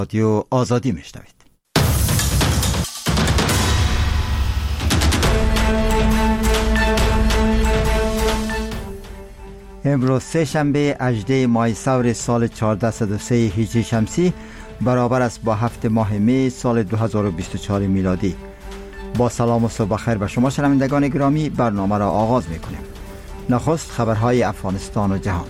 رادیو آزادی میشنوید. امروز سه شنبه 18 ماه سور سال 1403 هجری شمسی برابر است با 7 ماه می سال 2024 میلادی. با سلام و صبح خیر به شما شنوندگان گرامی، برنامه را آغاز میکنیم. نخست خبرهای افغانستان و جهان.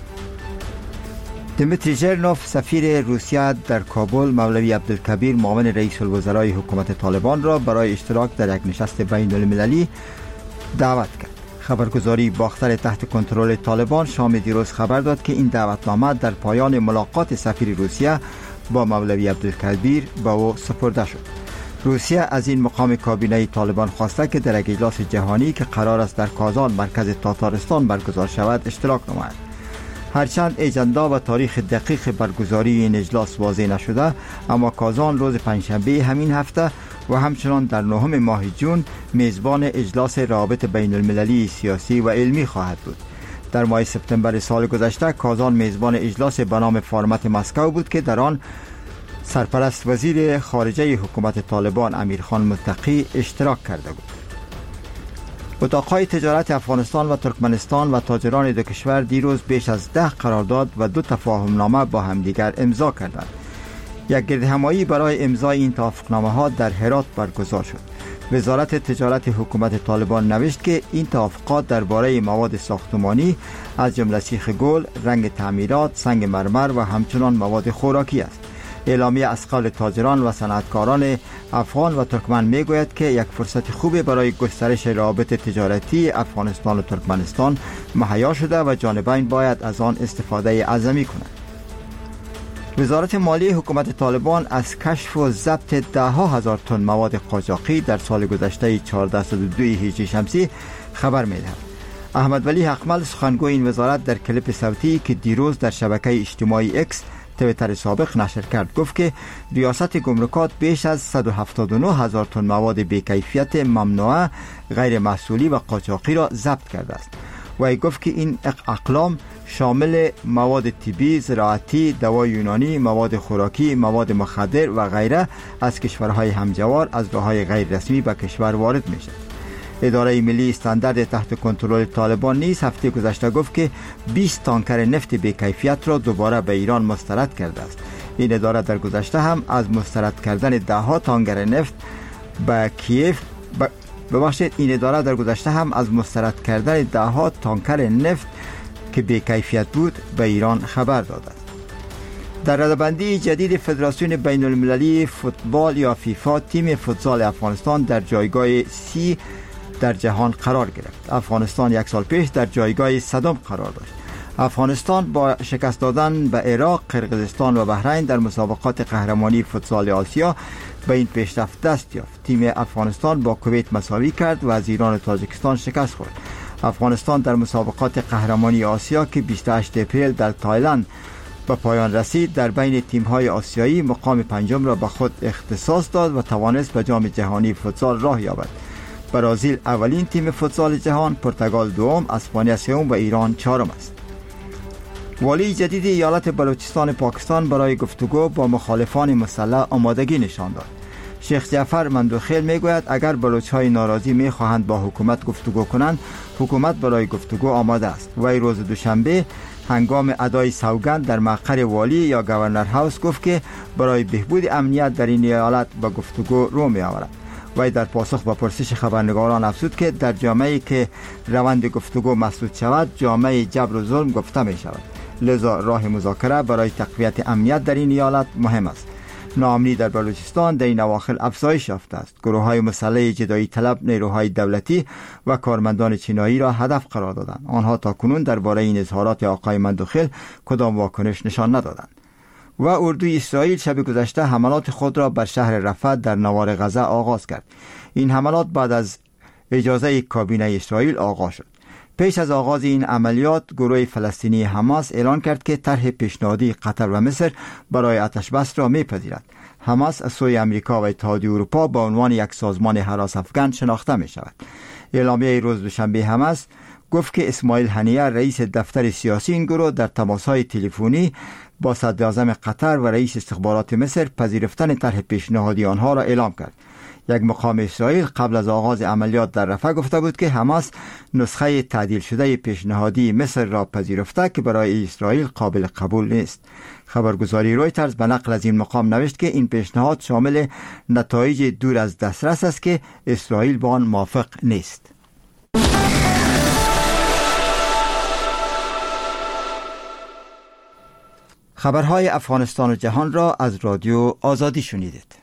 دمیتری ژرنوف سفیر روسیه در کابل مولوی عبدالکبیر معاون رئیس الوزرای حکومت طالبان را برای اشتراک در یک نشست بین المللی دعوت کرد. خبرگزاری باختر تحت کنترل طالبان شام دیروز خبر داد که این دعوتنامه در پایان ملاقات سفیر روسیه با مولوی عبدالکبیر به او سپرده شد. روسیه از این مقام کابینه طالبان خواسته که در اجلاس جهانی که قرار است در کازان مرکز تاتارستان برگزار شود اشتراک نماید. هرچند اجندا و تاریخ دقیق برگزاری این اجلاس واضح نشده، اما کازان روز پنجشنبه همین هفته و همچنان در 9 ماه جون میزبان اجلاس روابط بین المللی سیاسی و علمی خواهد بود. در ماه سپتامبر سال گذشته کازان میزبان اجلاس به نام فارمت مسکو بود که در آن سرپرست وزیر خارجه حکومت طالبان امیرخان متقی اشتراک کرده بود. اتاقهای تجارت افغانستان و ترکمنستان و تاجران دو کشور دیروز بیش از 10 قرارداد و 2 تفاهمنامه با همدیگر امضا کردند. یک گردهمایی برای امضای این توافقنامه‌ها در هرات برگزار شد. وزارت تجارت حکومت طالبان نوشت که این توافقات درباره مواد ساختمانی از جمله سیخ گل، رنگ تعمیرات، سنگ مرمر و همچنان مواد خوراکی است. اعلامیه از قول تاجران و صنعتکاران افغان و ترکمن میگوید که یک فرصت خوبی برای گسترش روابط تجارتی افغانستان و ترکمنستان مهیا شده و جانبین باید از آن استفاده اعظمی کنند. وزارت مالیه حکومت طالبان از کشف و ضبط 10,000 تن مواد قاچاقی در سال گذشته 1402 هجری شمسی خبر می‌دهد. احمد ولی حقمل سخنگوی این وزارت در کلیپ صوتی که دیروز در شبکه اجتماعی اکس تویتر سابق نشر کرد گفت که ریاست گمرکات بیش از 179,000 تن مواد بی‌کیفیت ممنوعه، غیر محصولی و قاچاقی را ضبط کرده است. و گفت که این اقلام شامل مواد طبی، زراعتی، دوای یونانی، مواد خوراکی، مواد مخدر و غیره از کشورهای همجوار از راه‌های غیر رسمی به کشور وارد می‌شود. اداره ملی استاندارد تحت کنترل طالبان نیز هفته گذشته گفت که 20 تانکر نفت بی‌کیفیت را دوباره به ایران مسترد کرده است. این اداره در گذشته هم از مسترد کردن 10 تانکر نفت به کیف این اداره در گذشته هم از مسترد کردن 10 تانکر نفت که بی‌کیفیت بود به ایران خبر داده است. در رده‌بندی جدید فدراسیون بین المللی فوتبال یا فیفا تیم فوتسال افغانستان در جایگاه 30 در جهان قرار گرفت. افغانستان یک سال پیش در جایگاه 100 قرار داشت. افغانستان با شکست دادن به عراق، قرقیزستان و بحرین در مسابقات قهرمانی فوتسال آسیا به این پیشرفت دست یافت. تیم افغانستان با کویت مساوی کرد و از ایران و تاجیکستان شکست خورد. افغانستان در مسابقات قهرمانی آسیا که 28 اپریل در تایلند به پایان رسید در بین تیم‌های آسیایی مقام پنجم را به خود اختصاص داد و توانست به جام جهانی فوتسال راه یابد. برزیل اولین تیم فوتسال جهان، پرتغال دوم، اسپانیا سوم و ایران چهارم است. والی جدید ایالت بلوچستان پاکستان برای گفتگو با مخالفان مسلح آمادگی نشان داد. شیخ جعفر مندوخیل میگوید اگر بلوچ‌های ناراضی میخواهند با حکومت گفتگو کنند، حکومت برای گفتگو آماده است. وی روز دوشنبه هنگام ادای سوگند در مقر والی یا گورنر هاوس گفت که برای بهبود امنیت در این ایالت با گفتگو رو می‌آورد. وی در پاسخ به پرسش خبرنگاران افزود که در جامعه‌ای که روند گفتگو مسدود شود، جامعه جبر و ظلم گفته می شود. لذا راه مذاکره برای تقویت امنیت در این ایالت مهم است. ناامنی در بلوچستان در این اواخر افزایش یافته است. گروه‌های مسلح جدایی طلب نیروهای دولتی و کارمندان چینایی را هدف قرار دادند. آنها تاکنون درباره این اظهارات آقای مندوخیل کدام واکنش نشان ندادند. و اردوی اسرائیل شب گذشته حملات خود را بر شهر رفح در نوار غزه آغاز کرد. این حملات بعد از اجازه کابینه اسرائیل آغاز شد. پیش از آغاز این عملیات گروه فلسطینی حماس اعلان کرد که طرح پیشنهادی قطر و مصر برای آتش‌بس را می‌پذیرد. حماس از سوی امریکا و اتحادیه اروپا به عنوان یک سازمان هراس افغان شناخته می‌شود. اعلامیه روز دوشنبه حماس گفت که اسماعیل هنیه رئیس دفتر سیاسی این گروه در تماس‌های تلفنی با صدراعظم قطر و رئیس استخبارات مصر پذیرفتن طرح پیشنهادی آنها را اعلام کرد. یک مقام اسرائیل قبل از آغاز عملیات در رفح گفته بود که حماس نسخه تعدیل شده پیشنهادی مصر را پذیرفته که برای اسرائیل قابل قبول نیست. خبرگزاری رویترز به نقل از این مقام نوشت که این پیشنهاد شامل نتایج دور از دسترس است که اسرائیل با آن موافق نیست. خبرهای افغانستان و جهان را از رادیو آزادی شنیدید.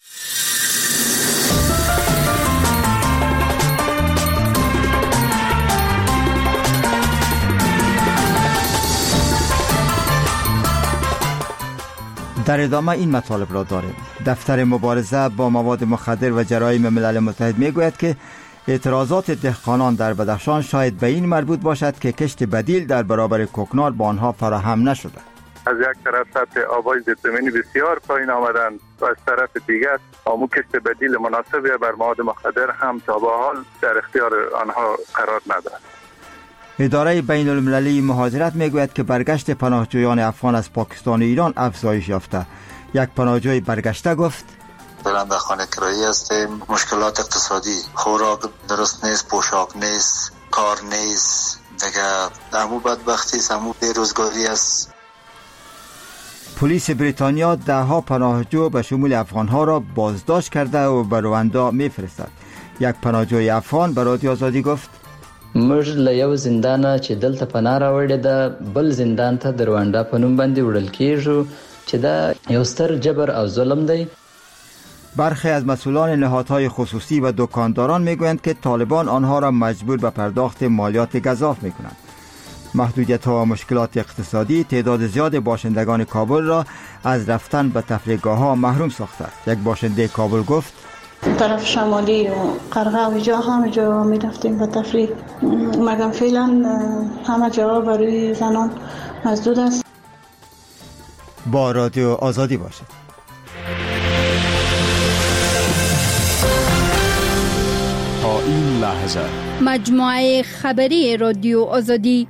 در ادامه این مطالب را داریم. دفتر مبارزه با مواد مخدر و جرایم ملل متحد میگوید که اعتراضات دهقانان در بدخشان شاید به این مربوط باشد که کشت بدیل در برابر کوکنار با آنها فراهم نشده. از یک طرف سطح آبای زیرزمینی بسیار پایین آمدند و از طرف دیگر آمو کشت بدیل مناسبی بر مواد مخدر هم تا به حال در اختیار آنها قرار ندارد. اداره بین المللی مهاجرت میگوید که برگشت پناهجویان افغان از پاکستان و ایران افزایش یافته. یک پناهجوی برگشته گفت برنده خانه کرایی هستیم، مشکلات اقتصادی، خوراک درست نیست، پوشاک نیست، کار نیست، دیگه همو بدبختی است، همو بیروزگاری است. پلیس بریتانیا دهها پناهجو به شمول افغانها را بازداشت کرده و به رواندا میفرستد. یک پناهجوی افغان به رادیو آزادی گفت موږ له یو زندانه چې دلته پناه راوړې ده بل زندان ته د رواندا په نوم باندې وړل کېږو چې دا یو ستر جبر او ظلم دی. برخی از مسئولان نهادهای خصوصی و دکانداران میگویند که طالبان آنها را مجبور به پرداخت مالیات گزاف میکنند. محدودیت‌ها و مشکلات اقتصادی تعداد زیاد باشندگان کابل را از رفتن به تفریحگاه‌ها محروم ساخته است. یک باشنده کابل گفت طرف شمالی و قرغه و جا همه جا می رفتیم به تفریح، مگر فعلا همه جا برای زنان مسدود است. با رادیو آزادی باشد. تا این لحظه مجموعه خبری رادیو آزادی.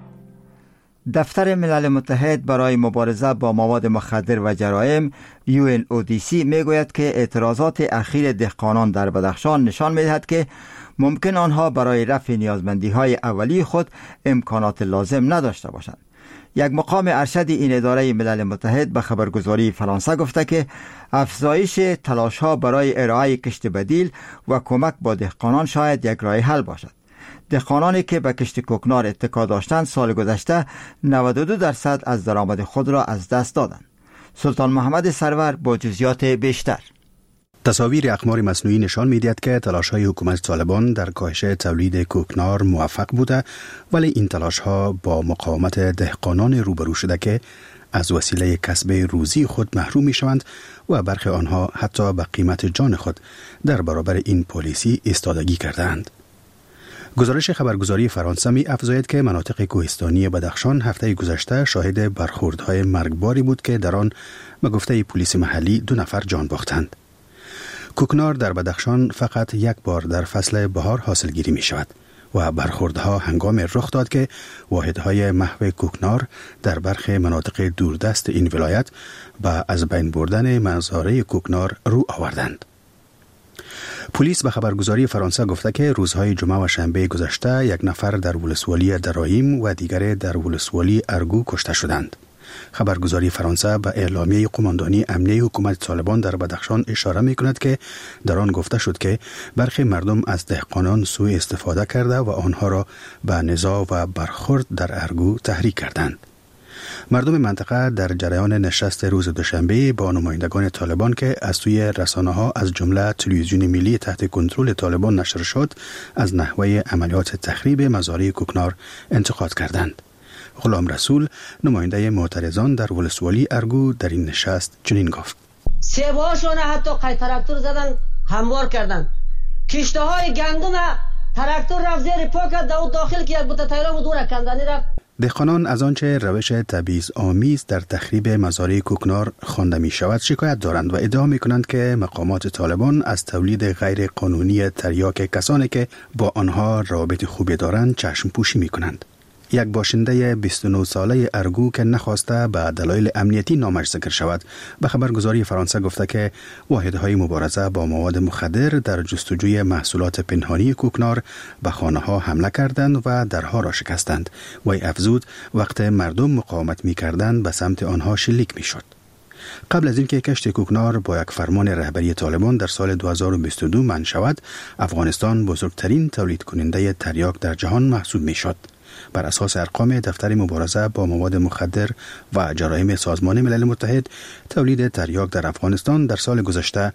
دفتر ملل متحد برای مبارزه با مواد مخدر و جرایم UNODC میگوید که اعتراضات اخیر دهقانان در بدخشان نشان میدهد که ممکن آنها برای رفع نیازمندی‌های اولیه خود امکانات لازم نداشته باشند. یک مقام ارشد این اداره ملل متحد به خبرگزاری فرانسه گفته که افزایش تلاش‌ها برای ارائه کشت بدیل و کمک با دهقانان شاید یک راه حل باشد. دهقانانی که به کشت کوکنار اتکا داشتند سال گذشته 92% از درآمد خود را از دست دادند. سلطان محمد سرور با جزئیات بیشتر. تصاویر اقمار مصنوعی نشان می‌دهد که تلاش‌های حکومت طالبان در کاهش تولید کوکنار موفق بوده، ولی این تلاش‌ها با مقاومت دهقانان روبرو شده که از وسیله کسب روزی خود محروم می‌شوند و برخی آنها حتی به قیمت جان خود در برابر این پالیسی ایستادگی کردند. گزارش خبرگزاری فرانسه می افزاید که مناطق کوهستانی بدخشان هفته گذشته شاهد برخوردهای مرگباری بود که در آن به گفته پلیس محلی 2 نفر جان باختند. کوکنار در بدخشان فقط یک بار در فصل بهار حاصلگیری می شود و برخوردها هنگام رخ داد که واحدهای محو کوکنار در برخی مناطق دوردست این ولایت به از بین بردن مزارع کوکنار رو آوردند. پلیس به خبرگزاری فرانسه گفته که روزهای جمعه و شنبه گذشته 1 نفر در ولسوالی درایم و دیگر در ولسوالی ارگو کشته شدند. خبرگزاری فرانسه به اعلامیه قماندانی امنیه حکومت طالبان در بدخشان اشاره می‌کند که در آن گفته شد که برخی مردم از دهقانان سوء استفاده کرده و آنها را به نزاع و برخورد در ارگو تحریک کردند. مردم منطقه در جریان نشست روز دوشنبه با نمایندگان طالبان که از سوی رسانه‌ها از جمله تلویزیون ملی تحت کنترل طالبان نشر شد از نحوه عملیات تخریب مزارع کوکنار انتقاد کردند. غلام رسول نماینده معترضان در ولسوالی ارگو در این نشست چنین گفت: سیب‌هاشون حتی قای تراکتور زدن، هموار کردن. کشته‌های گندم تراکتور رفت زیر پا کرد، داخل که یک بوته تایرام دور کندنی رفت. دهقانان از آنچه روش تبعیض‌آمیز در تخریب مزارع کوکنار خوانده می شود شکایت دارند و ادعا می کنند که مقامات طالبان از تولید غیر قانونی تریاک کسانی که با آنها روابط خوبی دارند چشم پوشی می کنند. یک باشنده 29 ساله ارگو که نخواسته به دلایل امنیتی نامش ذکر شود به خبرگزاری فرانسه گفته که واحدهای مبارزه با مواد مخدر در جستجوی محصولات پنهانی کوکنار به خانه‌ها حمله کردند و درها را شکستند. وی افزود وقت مردم مقاومت می‌کردند به سمت آنها شلیک می‌شد. قبل از اینکه کشت کوکنار با یک فرمان رهبری طالبان در سال 2022 منع شود، افغانستان بزرگترین تولید کننده تریاک در جهان محسوب می‌شد. بر اساس ارقام دفتر مبارزه با مواد مخدر و جرایم سازمان ملل متحد، تولید تریاک در افغانستان در سال گذشته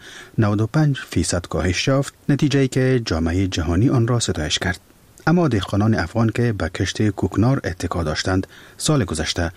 95% کاهش یافت، نتیجه‌ای که جامعه جهانی آن را ستایش کرد. اما دهقانان افغان که به کشت کوکنار اتکا داشتند، سال گذشته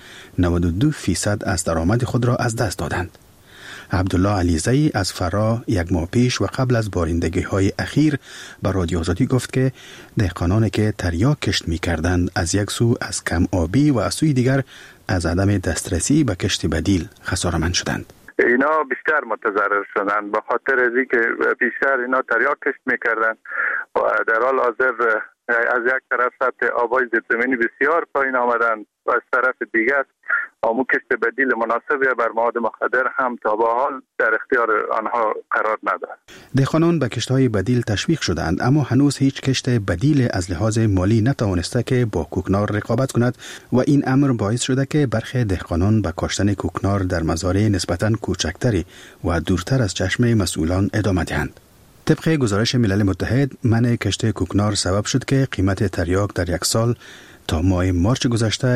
92% از درآمد خود را از دست دادند. عبدالله علیزی از فرا یک ماه پیش و قبل از بارندگی‌های اخیر به رادیو آزادی گفت که دهقانانی که تریاک کشت می‌کردند از یک سو از کم آبی و از سوی دیگر از عدم دسترسی به کشت بدیل خساره‌مند شدند. اینا بیشتر متضرر شدند به خاطر از اینکه بیشتر اینا تریاک کشت می‌کردند و در حال حاضر از یک طرف سطح آبای زیرزمینی بسیار پایین آمدند و از طرف دیگر آمو کشت بدیل مناسبی بر مواد مخدر هم تا به حال در اختیار آنها قرار ندارد. دهقانان به کشت‌های بدیل تشویق شدند اما هنوز هیچ کشت بدیل از لحاظ مالی نتوانسته که با کوکنار رقابت کند و این امر باعث شده که برخی دهقانان به کاشتن کوکنار در مزارع نسبتاً کوچکتری و دورتر از چشم مسئولان ادامه دهند. طبق گزارش ملل متحد، منع کشت کوکنار سبب شد که قیمت تریاک در یک سال تا ماه مارچ گذشته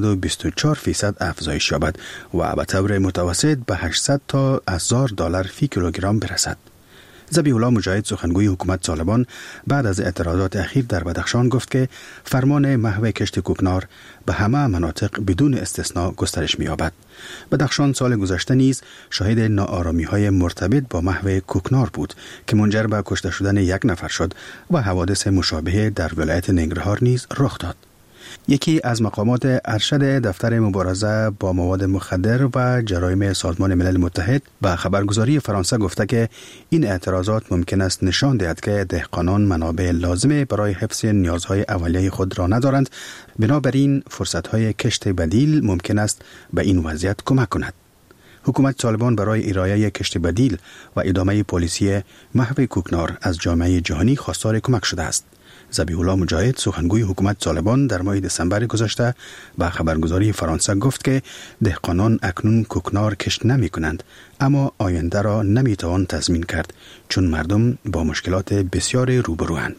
124% افزایش یابد و به طور متوسط به 800 تا $1000 فی کیلوگرم برسد. ذبیح الله مجاهد سخنگوی حکومت طالبان بعد از اعتراضات اخیر در بدخشان گفت که فرمان محو کشت کوکنار به همه مناطق بدون استثناء گسترش می‌یابد. بدخشان سال گذشته نیز شاهد ناآرامی‌های مرتبط با محو کوکنار بود که منجر به کشته شدن یک نفر شد و حوادث مشابه در ولایت ننگرهار نیز رخ داد. یکی از مقامات ارشد دفتر مبارزه با مواد مخدر و جرایم سازمان ملل متحد به خبرگزاری فرانسه گفته که این اعتراضات ممکن است نشان دهد که دهقانان منابع لازم برای حفظ نیازهای اولیه خود را ندارند، بنابراین فرصت‌های کشت بدیل ممکن است به این وضعیت کمک کند. حکومت طالبان برای ارائه کشت بدیل و ادامه پالیسی محو کوکنار از جامعه جهانی خواستار کمک شده است. ذبیح الله مجاهد سخنگوی حکومت طالبان در ماه دسامبر گذشته به خبرگزاری فرانسه گفت که دهقانان اکنون کوکنار کشت نمی کنند، اما آینده را نمی توان تضمین کرد چون مردم با مشکلات بسیار روبروند.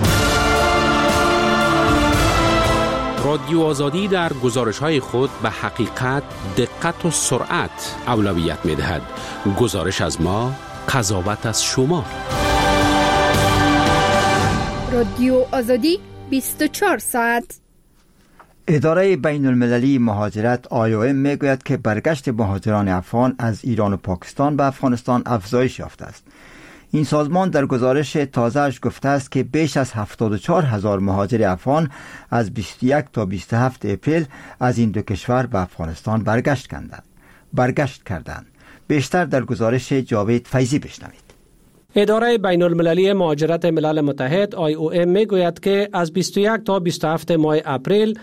رادیو آزادی در گزارش‌های خود به حقیقت، دقت و سرعت اولویت می‌دهد. گزارش از ما، قضاوت از شما. رادیو آزادی 24 ساعت. اداره بین المللی مهاجرت IOM میگوید که برگشت مهاجران افغان از ایران و پاکستان به افغانستان افزایش یافته است. این سازمان در گزارش تازه‌اش گفته است که بیش از 74,000 مهاجر افغان از 21 تا 27 اپریل از این دو کشور به افغانستان برگشت کردند. بیشتر در گزارش جاوید فیضی بشنوید. اداره بین المللی مهاجرت ملل متحد IOM میگوید که از 21 تا 27 ماه اپریل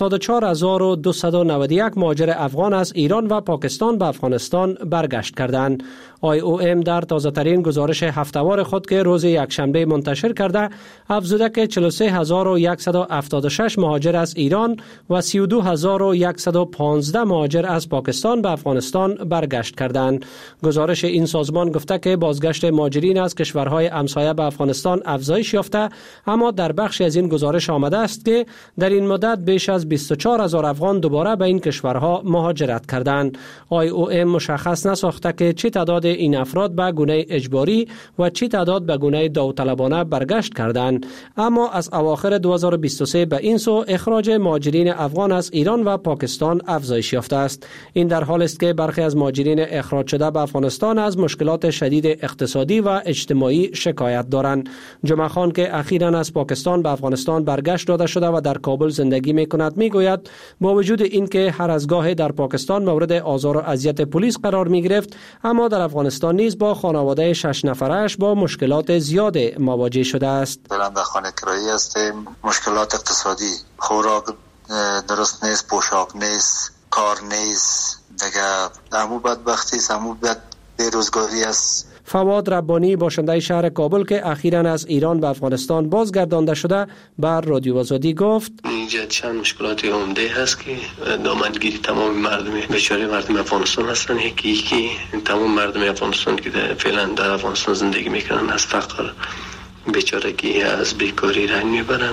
74,291 مهاجر افغان از ایران و پاکستان به افغانستان برگشت کردند. IOM در تازه ترین گزارش هفته‌وار خود که روز یکشنبه منتشر کرده افزوده که 43,176 مهاجر از ایران و 32,115 مهاجر از پاکستان به افغانستان برگشت کردند. گزارش این سازمان گفته که بازگشت مهاجرین از کشورهای همسایه به افغانستان افزایش یافته، اما در بخشی از این گزارش آمده است که در این مدت بیش از 24,000 افغان دوباره به این کشورها مهاجرت کردند. IOM مشخص نساخته که چه تعداد این افراد به گونه اجباری و چه تعداد به گونه داوطلبانه برگشت کردند، اما از اواخر 2023 به این سو اخراج مهاجرین افغان از ایران و پاکستان افزایش یافته است. این در حالی است که برخی از مهاجرین اخراج شده به افغانستان از مشکلات شدید اقتصادی و و اجتماعی شکایت دارند. جمعه خان که اخیراً از پاکستان به افغانستان برگشت داده شده و در کابل زندگی می‌کند میگوید با وجود اینکه هر از گاهی در پاکستان مورد آزار و اذیت پلیس قرار می‌گرفت، اما در افغانستان نیز با خانواده 6 نفرش با مشکلات زیاد مواجه شده است. در خانه کرایی هستیم، مشکلات اقتصادی، خوراک درست نیست، پوشاک نیست، کار نیست، دیگه همو بدبختی است، همو بیروزگاری است. فواد ربانی باشنده شهر کابل که اخیراً از ایران به افغانستان بازگردانده شده بر رادیو آزادی گفت اینجا چند مشکلات عمده هست که دامنگیری تمام مردم بیچاره مردم افغانستان هستن. یکی تمام مردم افغانستان که فعلا در افغانستان زندگی میکنن از فقر بیچارگی از بیکاری رنج میبرن.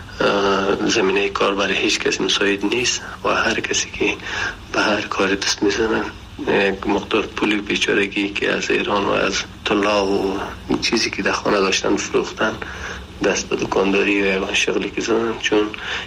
زمینه کار برای هیچ کسی مساعد نیست و هر کسی که به هر کار دست میزنن یک مقدار پولی بیچارگی که از ایران و از طلا و چیزی که در خانه داشتن فروختن دست به دکانداری و یگان شغلی که زدن، چون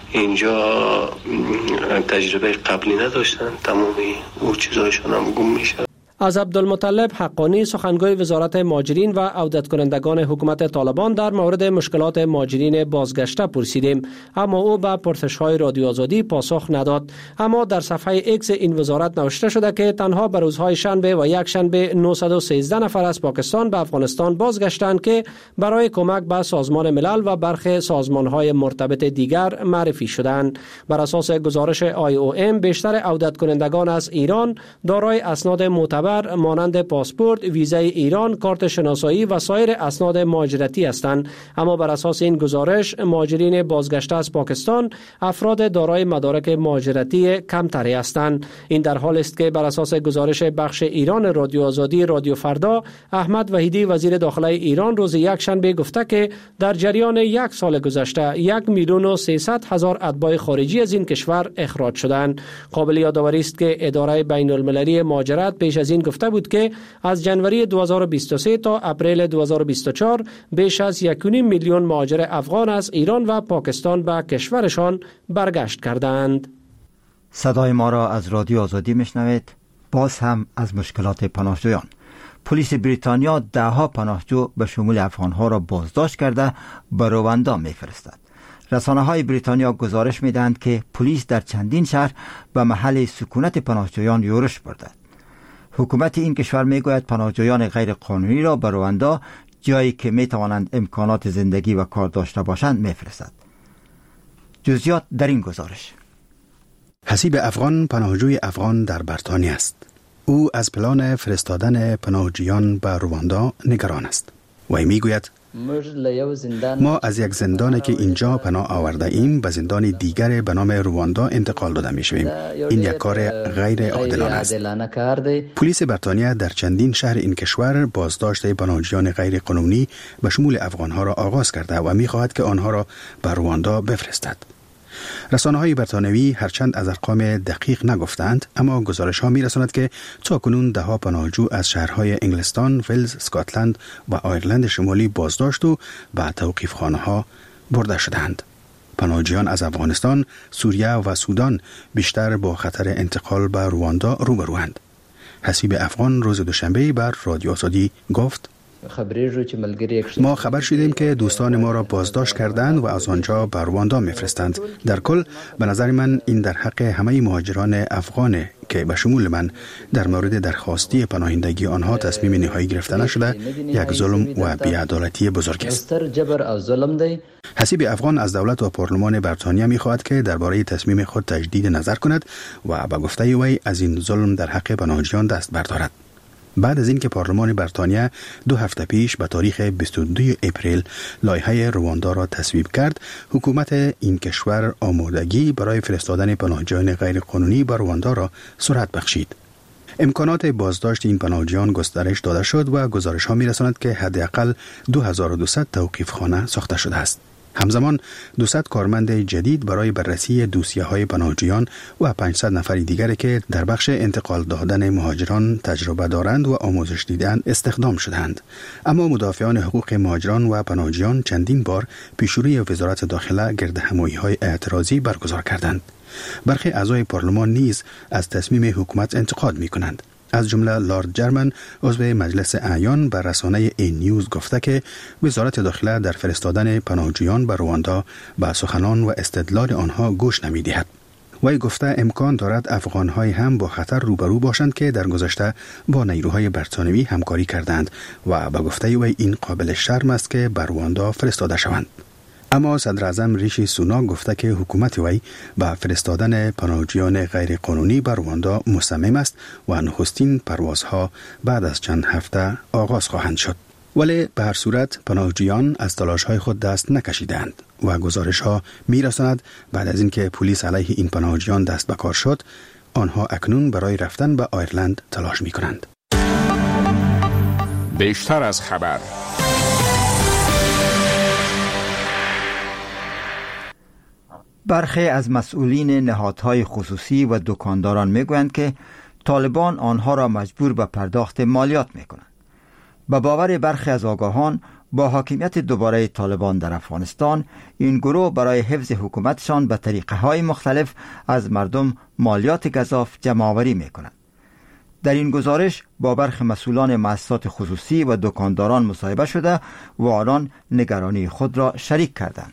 اینجا تجربه قبلی نداشتن، تمامی او چیزایشان هم گم میشه. از عبدالمطلب حقانی سخنگوی وزارت مهاجرین و عودت کنندگان حکومت طالبان در مورد مشکلات مهاجرین بازگشته پرسیدیم، اما او به پرسش‌های رادیو آزادی پاسخ نداد. اما در صفحه ایکس این وزارت نوشته شده که تنها به روزهای شنبه و یک شنبه 913 نفر از پاکستان به افغانستان بازگشتند که برای کمک به سازمان ملل و برخی سازمان‌های مرتبط دیگر معرفی شدند. بر اساس گزارش IOM بیشتر عودت کنندگان از ایران دارای اسناد معتبر مانند پاسپورت، ویزای ایران، کارت شناسایی و سایر اسناد مهاجرتی هستند. اما بر اساس این گزارش مهاجرین بازگشته از پاکستان افراد دارای مدارک مهاجرتی کمتری هستند. این در حالی است که بر اساس گزارش بخش ایران رادیو آزادی رادیو فردا، احمد وحیدی وزیر داخله ایران روز یک شنبه گفته که در جریان یک سال گذشته 1,300,000 اتباع خارجی از این کشور اخراج شدند. قابل یادآوری است که اداره بین المللی مهاجرت پیش از این گفته بود که از جنوری 2023 تا اپریل 2024 بیش از 1.5 میلیون مهاجر افغان از ایران و پاکستان به کشورشان برگشت کردند. صدای ما را از رادیو آزادی میشنوید. باز هم از مشکلات پناهجویان. پلیس بریتانیا دهها پناهجو به شمول افغانها را بازداشت کرده به رواندا میفرستد. رسانه‌های بریتانیا گزارش میدهند که پلیس در چندین شهر به محل سکونت پناهجویان یورش برده. حکومت این کشور میگوید پناهجویان غیر قانونی را به رواندا، جایی که میتوانند امکانات زندگی و کار داشته باشند، میفرستد. جزئیات در این گزارش. حسیب افغان پناهجوی افغان در بریتانیا است. او از پلان فرستادن پناهجویان به رواندا نگران است. و میگوید ما از یک زندانی که اینجا پناه آورده ایم به زندان دیگر به نام رواندا انتقال داده می شویم. این یک کار غیر عادلانه است. پلیس بریتانیا در چندین شهر این کشور بازداشت پناهجویان غیر قانونی به شمول افغانها را آغاز کرده و می خواهد که آنها را به رواندا بفرستد. رسانه‌های بریتانیایی هرچند از ارقام دقیق نگفتند، اما گزارش‌ها می‌رساند که تاکنون ده‌ها پناهجو از شهرهای انگلستان، ولز، اسکاتلند و آیرلند شمالی بازداشت و به توقیف‌خانه‌ها برده شدند. پناهجویان از افغانستان، سوریه و سودان بیشتر با خطر انتقال به رواندا روبروند. حسیب افغان روز دوشنبه بر رادیو آزادی گفت: ما خبر شدیم که دوستان ما را بازداشت کردند و از آنجا به رواندا میفرستند. در کل به نظر من این در حق همه مهاجران افغان که به شمول من در مورد درخواستی پناهندگی آنها تصمیم نهایی گرفته نشده یک ظلم و بی‌عدالتی بزرگ است. حسیب افغان از دولت و پارلمان بریتانیا می‌خواهد که درباره تصمیم خود تجدید نظر کند و به گفته وی از این ظلم در حق پناهجویان دست بردارد. بعد از اینکه پارلمان بریتانیا 2 هفته پیش به تاریخ 22 اپریل لایحه رواندا را تصویب کرد، حکومت این کشور آمادگی برای فرستادن پناهجویان غیر قانونی به رواندا را سرعت بخشید. امکانات بازداشت این پناهجویان گسترش داده شد و گزارش‌ها می‌رساند که حداقل 2200 توقیفخانه ساخته شده است. همزمان 200 کارمند جدید برای بررسی دوسیه‌های پناهجویان و 500 نفر دیگر که در بخش انتقال دادن مهاجران تجربه دارند و آموزش دیدند استخدام شدند. اما مدافعان حقوق مهاجران و پناهجویان چندین بار پیشروی وزارت داخله گردهمایی‌های اعتراضی برگزار کردند. برخی اعضای پارلمان نیز از تصمیم حکومت انتقاد می‌کنند. از جمله لارد جرمن عضو مجلس اعیان به رسانه این نیوز گفته که وزارت داخله در فرستادن پناهجویان به رواندا به سخنان و استدلال آنها گوش نمی‌دهد. وی گفته امکان دارد افغان‌های هم با خطر روبرو باشند که در گذشته با نیروهای برتانوی همکاری کردند و به گفته وی این قابل شرم است که به رواندا فرستاده شوند. اما صدر اعظم ریشی سوناک گفته که حکومت وی به فرستادن پناهجویان غیر قانونی به رواندا مصمم است و نخستین پروازها بعد از چند هفته آغاز خواهند شد. ولی به هر صورت پناهجویان از تلاش‌های خود دست نکشیدند و گزارش‌ها می‌رساند بعد از اینکه پلیس علیه این پناهجویان دست به کار شد، آنها اکنون برای رفتن به آیرلند تلاش می‌کنند. بیشتر از خبر. برخی از مسئولین نهادهای خصوصی و دکانداران میگویند که طالبان آنها را مجبور به پرداخت مالیات میکنند. به باور برخی از آگاهان، با حاکمیت دوباره طالبان در افغانستان، این گروه برای حفظ حکومتشان به طریقه های مختلف از مردم مالیات گزاف جمع آوری میکنند. در این گزارش با برخی مسئولان مؤسسات خصوصی و دکانداران مصاحبه شده و آنان نگرانی خود را شریک کردند.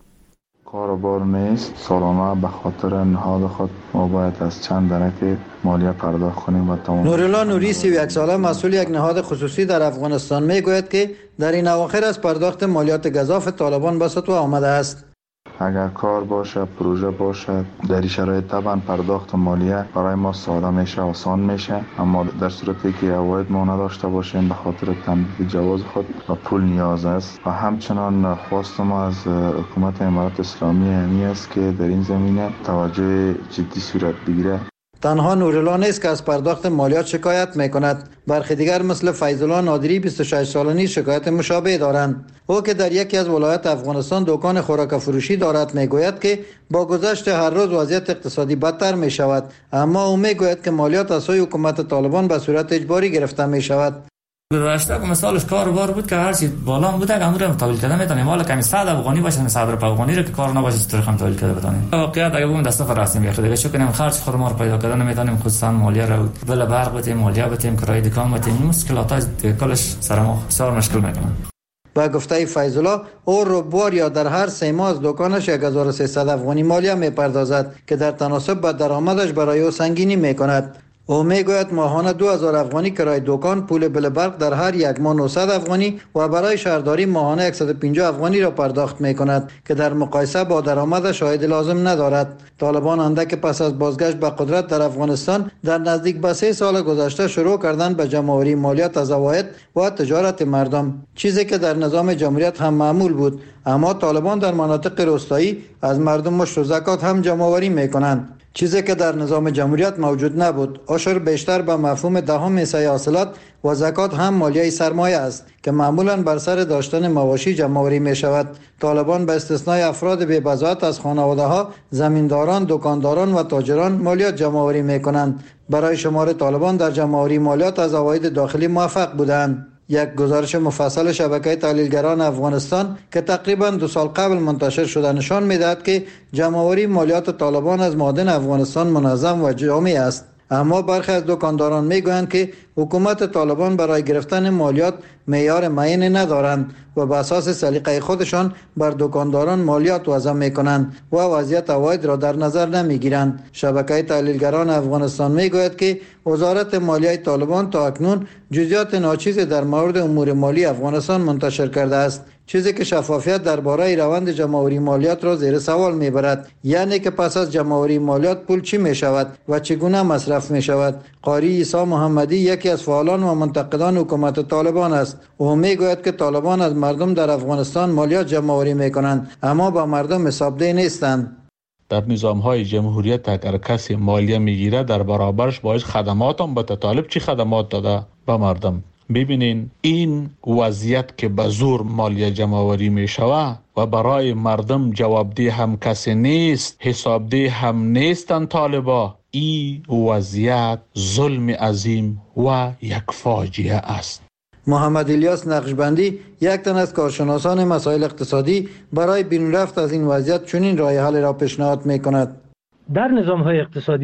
کاروبار نیست. سالانه به خاطر نهاد خود ما باید از چند درک مالیه پرداخت کنیم و تمام. نورالله نوری 31 ساله مسئول یک نهاد خصوصی در افغانستان میگوید که در این اواخر از پرداخت مالیات گزاف طالبان به سطوح آمده است. اگر کار باشه، پروژه باشه، در این شرایط طبعا پرداخت مالیه برای ما ساده میشه، آسان میشه، اما در صورتی که عواید ما نداشته باشیم به خاطر تمدید جواز خود و پول نیاز است. و همچنان خواست ما از حکومت امارات اسلامی همی است که در این زمینه توجه جدی صورت بگیره. تنها نورالله نیست که از پرداخت مالیات شکایت میکند. برخی دیگر مثل فیض‌الله نادری 26 ساله نیز شکایت مشابه دارند. او که در یکی از ولایات افغانستان دکان خوراک فروشی دارد میگوید که با گذشت هر روز وضعیت اقتصادی بدتر می شود، اما او میگوید که مالیات از سوی حکومت طالبان به صورت اجباری گرفته می شود. گذشته که مثالش کاروبار بود که هر چی بالا بوده که امور تحویل کردن میتونیم، حالا کمی 100 افغانی باشه 100 افغانی رو که کار نباشه چطور خام تحویل کرده بتونیم. واقعیت اگه بگم دست فرستیم بیاخته دیگه چون کنیم خرج خورما رو پیدا کردن نمیتونیم، خصوصا مالیه رو بل برق بتیم، مالیه بتیم، کرایه دکان بتیم، مشکلات کلش سر ما بسیار مشکل میکنن. با گفته فیض‌الله، او ربوار یا در هر 3 ماه از دکانش 1300 افغانی مالیه میپردازد که در تناسب با درآمدش برای او سنگینی میکند. او میگوید ماهانه 2000 افغانی کرایه دکان، پول بل برق در هر یک ماه 900 افغانی و برای شهرداری ماهانه 150 افغانی را پرداخت میکند که در مقایسه با درآمدش عاید لازم ندارد. طالبان اندک پس از بازگشت به قدرت در افغانستان در نزدیک به 3 سال گذشته شروع کردن به جمع‌آوری مالیات از عواید و تجارت مردم، چیزی که در نظام جمهوریت هم معمول بود. اما طالبان در مناطق روستایی از مردم مشت و زکات هم جمع‌آوری میکنند، چیزی که در نظام جمهوریت موجود نبود. عشر بیشتر به مفهوم 10 حصه حاصلات و زکات هم مالیه سرمایه است که معمولا بر سر داشتن مواشی جمع‌آوری می شود. طالبان به استثنای افراد بی بضاعت از خانواده ها، زمینداران، دکانداران و تاجران مالیات جمع‌آوری می کنند. برای شمار طالبان در جمع‌آوری مالیات از عواید داخلی موفق بودند. یک گزارش مفصل شبکه تحلیلگران افغانستان که تقریباً 2 سال قبل منتشر شده نشان می‌دهد که جمع‌آوری مالیات طالبان از معادن افغانستان منظم و جامع است. اما برخی از دکانداران میگویند که حکومت طالبان برای گرفتن مالیات معیار معینی ندارند و به اساس سلیقه خودشان بر دکانداران مالیات وضع میکنند و وضعیت عواید را در نظر نمیگیرند. شبکه تحلیلگران افغانستان میگوید که وزارت مالیه طالبان تا اکنون جزئیات ناچیزی در مورد امور مالی افغانستان منتشر کرده است، چیزی که شفافیت درباره روند جمع‌آوری مالیات را زیر سوال میبرد. یعنی که پس از جمع‌آوری مالیات پول چی می شود و چگونه مصرف می شود. قاری عیسی محمدی یکی از فعالان و منتقدان حکومت طالبان است. او میگوید که طالبان از مردم در افغانستان مالیات جمع‌آوری میکنند اما با مردم حسابدهی نیستند. در نظام‌های جمهوریت اگر کسی مالیه میگیره در برابرش باید خدمات هم به طالب چی خدمات داده به مردم. ببینین این وضعیت که به زور مالیه جمع‌آوری می شود و برای مردم جوابدهی هم کسی نیست، حسابدهی هم نیستن طالبا، این وضعیت ظلم عظیم و یک فاجعه است. محمد الیاس نقشبندی یک تن از کارشناسان مسائل اقتصادی برای بیرون رفت از این وضعیت چنین راه حل را پیشنهاد می کند. در نظام‌های اقتصادی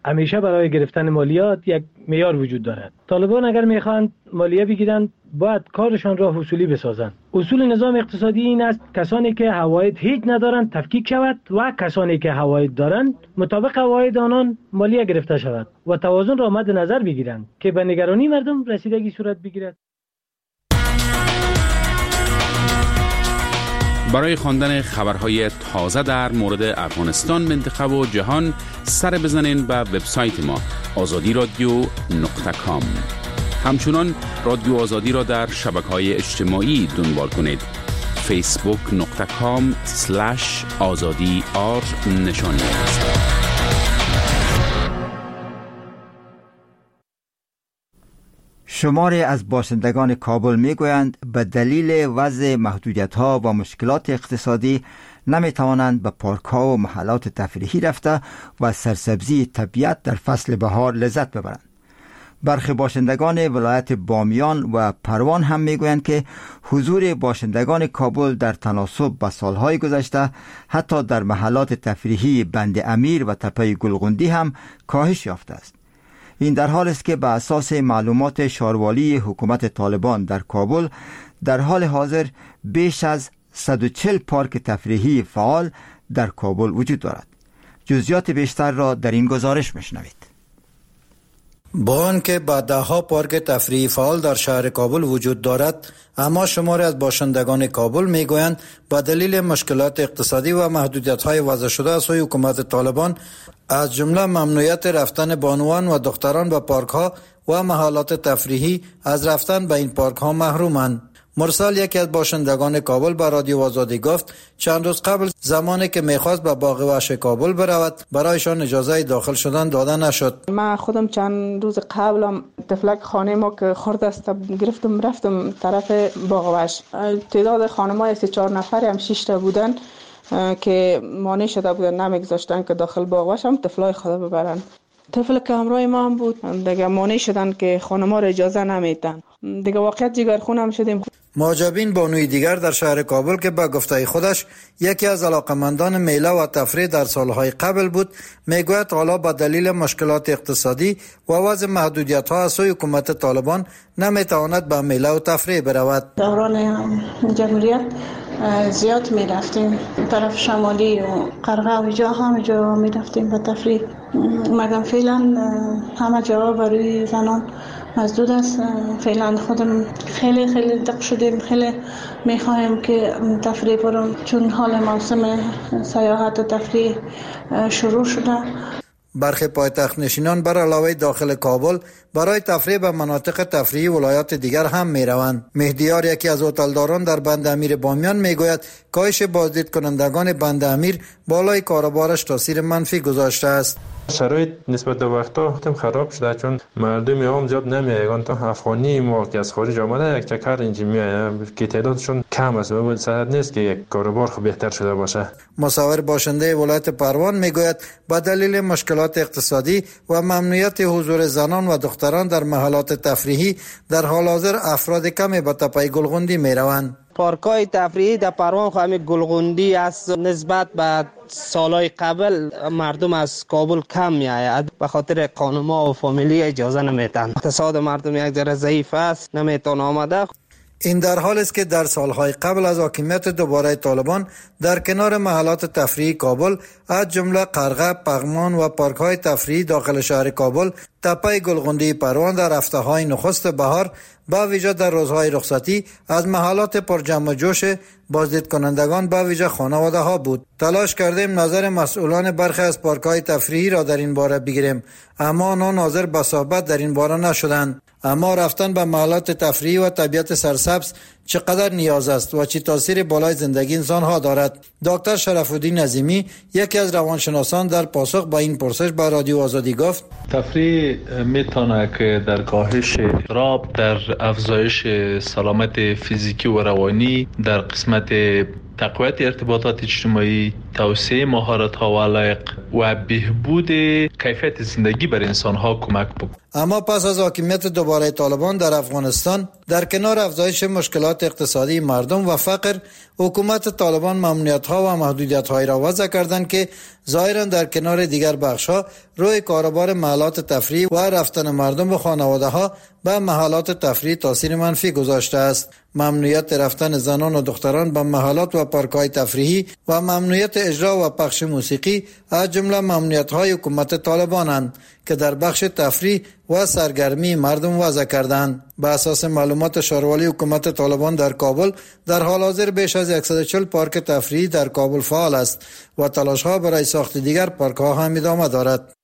همیشه برای گرفتن مالیات یک معیار وجود دارد. طالبان اگر میخواهند مالیه بگیرند باید کارشان را اصولی بسازند. اصول نظام اقتصادی این است کسانی که حواید هیچ ندارند تفکیک شود و کسانی که حواید دارند مطابق حواید آنان مالیه گرفته شود و توازن را مد نظر بگیرند که به نگرانی مردم رسیدگی صورت بگیرد. برای خواندن خبرهای تازه در مورد افغانستان، منطقه و جهان سر بزنین به وبسایت ما azadi.radio.com. همچنان رادیو آزادی را در شبکه‌های اجتماعی دنبال کنید. facebook.com/azadi_r نشانی است. شماری از باشندگان کابل میگویند به دلیل وضع محدودیت‌ها و مشکلات اقتصادی نمیتوانند به پارک‌ها و محلات تفریحی رفته و سرسبزی طبیعت در فصل بهار لذت ببرند. برخی باشندگان ولایت بامیان و پروان هم میگویند که حضور باشندگان کابل در تناسب با سالهای گذشته حتی در محلات تفریحی بند امیر و تپه گلغندی هم کاهش یافته است. این در حال است که به اساس معلومات شاروالی حکومت طالبان در کابل در حال حاضر بیش از 140 پارک تفریحی فعال در کابل وجود دارد. جزئیات بیشتر را در این گزارش میشنوید. با آنکه بعدها پارک تفریحی فعال در شهر کابل وجود دارد، اما شماری از باشندگان کابل میگویند با دلیل مشکلات اقتصادی و محدودیت‌های وضع شده از سوی حکومت طالبان از جمله ممنوعیت رفتن بانوان و دختران به پارک‌ها و محلات تفریحی از رفتن به این پارک‌ها محرومند. مرسل یکی از باشندگان کابل به رادیو آزادی گفت چند روز قبل زمانی که میخواست به باغ وحش کابل برود برایشان اجازه داخل شدن داده نشد. من خودم چند روز قبلم تفلک خانه ما که خورد است گرفتم رفتم طرف باغ وحش. تعداد خانم‌های 3-4 نفری هم 6 تا بودن که مانع شده بودن نمیگذاشتن که داخل باغ وحش هم طفلای خود ببرن. طفل که همراه ما هم بود دیگه مانع شدن که خانم‌ها را اجازه نمیدن. دیگه واقعیت جگرخون هم شدیم. معجبین بانوی دیگر در شهر کابل که به گفته خودش یکی از علاقمندان میله و تفریح در سالهای قبل بود میگوید حالا با دلیل مشکلات اقتصادی و وضع محدودیت‌ها از سوی حکومت طالبان نمیتواند به میله و تفریح برود. دوران جمهوریت زیاد میرفتیم طرف شمالی و قرغه و جا همه جا میرفتیم به تفریح، مگر فعلا همه جا برای زنان مسدود است. فعلا خودم خیلی دق شدیم، خیلی میخوایم که تفریح برم چون حال موسم سیاحت و تفریح شروع شده. برخی پایتخت نشینان بر علاوه داخل کابل برای تفریح به مناطق تفریحی ولایات دیگر هم میروند. مهدیار یکی از هتلداران در بند امیر بامیان میگوید کاهش بازدید کنندگان بند امیر بالای کاروبارش تاثیر منفی گذاشته است. شرایط نسبت به وقتا هم خراب شده چون مردم هم زیاد نمیایند تا افغانی ما که از خارج آمده یک چکر اینجا میایند که تعدادشون کم است و صحت نیست که یک کاروبار خوب بهتر شده باشه. مصور باشنده ولایت پروان میگوید با دلیل مشکلات اقتصادی و ممنوعیت حضور زنان و دختران در محلات تفریحی در حال حاضر افراد کمی به تپه گلغندی میروند. پارکای تفریحی در پروان خواهی گلغندی است نسبت به سالهای قبل مردم از کابل کم می آید به خاطر خانم‌ها و فامیلی اجازه نمیتن. اقتصاد مردم یک ذره ضعیف است نمیتون آمده. این در حال است که در سالهای قبل از حاکمیت دوباره طالبان در کنار محلات تفریحی کابل از جمله قرغه، پغمان و پارک‌های تفریحی داخل شهر کابل تپه گلغندی پروان در هفته‌های نخست بهار با ویژه در روزهای رخصتی از محلات پر جمع جوش بازدید کنندگان با ویژه خانواده ها بود. تلاش کردیم نظر مسئولان برخی از پارک‌های تفریحی را در این باره بگیریم اما آنها حاضر به صحبت در این باره نشدند. اما رفتن به محلات تفریحی و طبیعت سرسبز چقدر نیاز است و چه تاثیر بالای زندگی انسان ها دارد. دکتر شرف‌الدین عظیمی یکی از روانشناسان در پاسخ به این پرسش به رادیو آزادی گفت تفریح میتونه که در کاهش اضطراب، در افزایش سلامت فیزیکی و روانی، در قسمت تقویت ارتباطات اجتماعی، توسعه مهارت‌ها و علایق و بهبود کیفیت زندگی بر انسان‌ها کمک بکنه. اما پس از حاکمیت دوباره طالبان در افغانستان در کنار افزایش مشکلات اقتصادی مردم و فقر، حکومت طالبان ممنوعیت‌ها و محدودیت‌هایی را وضع کردند که ظاهراً در کنار دیگر بخش‌ها روی کاروبار محلات تفریح و رفتن مردم و خانواده‌ها به محلات تفریح تاثیر منفی گذاشته است. ممنوعیت رفتن زنان و دختران به محلات و پارک‌های تفریحی و ممنوعیت اجرا و پخش موسیقی از جمله ممنوعیت‌های حکومت طالبانند که در بخش تفریح و سرگرمی مردم وضع کردند. به اساس معلومات شاروالی حکومت طالبان در کابل، در حال حاضر بیش از 140 پارک تفریحی در کابل فعال است و تلاش‌ها برای ساخت دیگر پارک‌ها هم ادامه دارد.